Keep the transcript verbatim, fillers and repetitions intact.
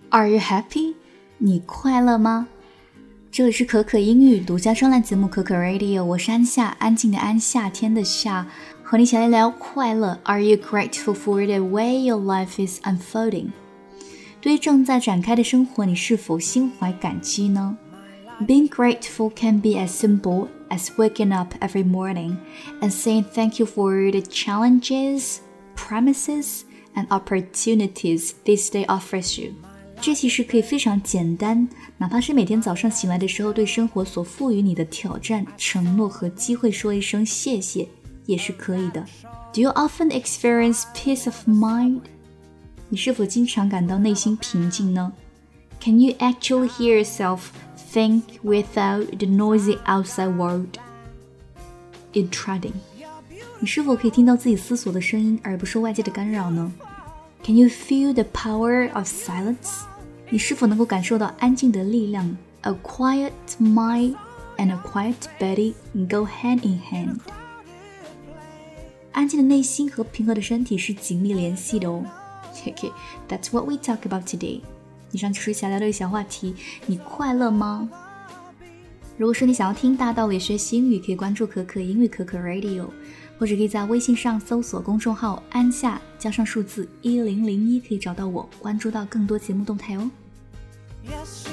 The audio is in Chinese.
Are you happy? 你快乐吗？这里是可可英语独家专栏节目可可 Radio， 我是安夏，安静的安，夏天的夏，和你一起来聊快乐。Are you grateful for the way your life is unfolding? 对于正在展开的生活，你是否心怀感激呢？ Being grateful can be as simple as waking up every morning and saying thank you for the challenges, promises, and opportunities this day offers you.这其实可以非常简单，哪怕是每天早上醒来的时候，对生活所赋予你的挑战、承诺和机会说一声谢谢，也是可以的。Do you often experience peace of mind? 你是否经常感到内心平静呢？ Can you actually hear yourself think without the noisy outside world intruding? 你是否可以听到自己思索的声音，而不受外界的干扰呢？ Can you feel the power of silence?你是否能够感受到安静的力量 A quiet mind and a quiet body go hand in hand. 安静的内心和平和的身体是紧密联系的哦。Okay, that's what we talk about today. 以上就是小聊的小话题，你快乐吗？如果说你想要听大道理学习英语，可以关注可可英语可可 Radio， 或者可以在微信上搜索公众号安夏加上数字一零零一，可以找到我，关注到更多节目动态哦。Yes.